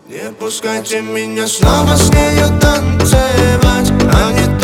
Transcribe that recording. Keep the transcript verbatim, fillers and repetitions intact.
Не пускайте меня снова с нею танцевать, а не